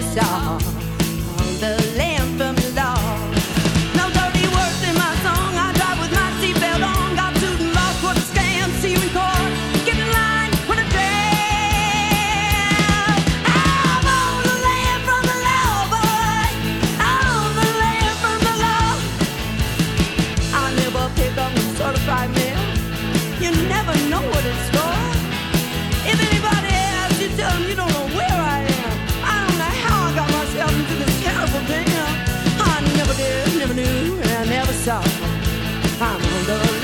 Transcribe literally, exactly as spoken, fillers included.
never saw the land from the law. No dirty words in my song. I drive with my seatbelt on. Got suit and lost for the scam. See you in court. Get in line when I drive. I'm on the land from the law, boy. I'm on the land from the law. I never pick up no certified mail. You never know what it's for. If anybody asks you, tell them you don't know where I am. I don't know how I got myself into this terrible jam. I never did, never knew, and I never saw. I'm on the